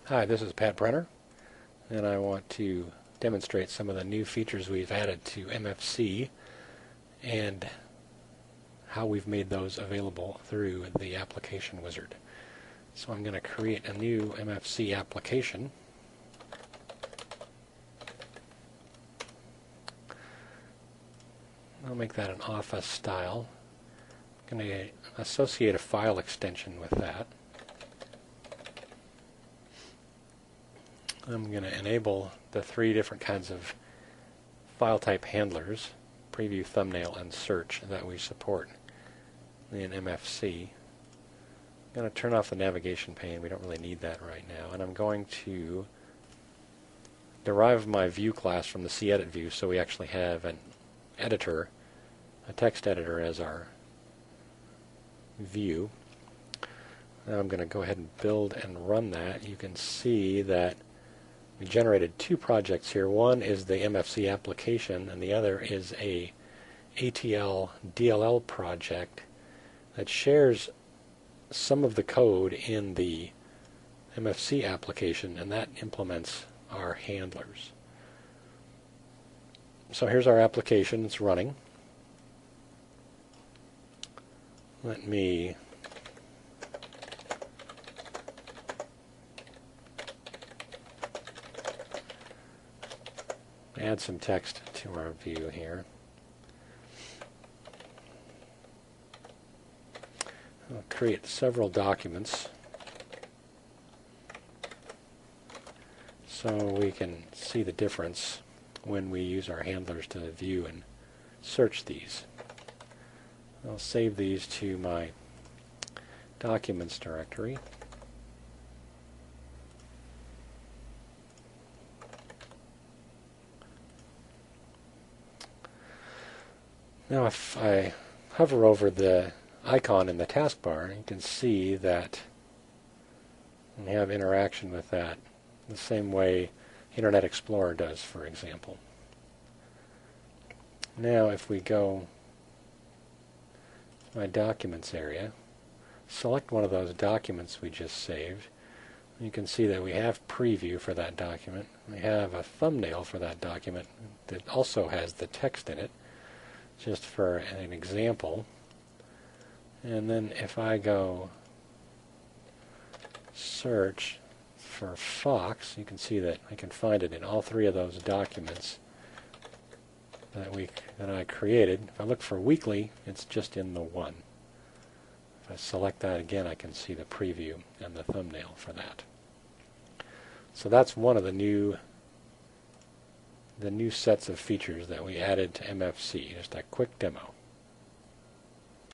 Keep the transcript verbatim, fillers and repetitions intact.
Hi, this is Pat Brenner, and I want to demonstrate some of the new features we've added to M F C and how we've made those available through the application wizard. So I'm going to create a new M F C application. I'll make that an office style. I'm going to associate a file extension with that. I'm going to enable the three different kinds of file type handlers, preview, thumbnail, and search, that we support in M F C. I'm going to turn off the navigation pane. We don't really need that right now. And I'm going to derive my view class from the cEdit view, so we actually have an editor, a text editor, as our view. Now I'm going to go ahead and build and run that. You can see that we generated two projects here. One is the M F C application, and the other is a A T L D L L project that shares some of the code in the M F C application, and that implements our handlers. So here's our application. It's running. Let me add some text to our view here. I'll create several documents so we can see the difference when we use our handlers to view and search these. I'll save these to my documents directory. Now if I hover over the icon in the taskbar, you can see that we have interaction with that the same way Internet Explorer does, for example. Now if we go to my documents area, select one of those documents we just saved, you can see that we have preview for that document. We have a thumbnail for that document that also has the text in it, just for an example. And then if I go search for Fox, you can see that I can find it in all three of those documents that we that I created. If I look for weekly, it's just in the one. If I select that again, I can see the preview and the thumbnail for that. So that's one of the new the new sets of features that we added to M F C. Just a quick demo.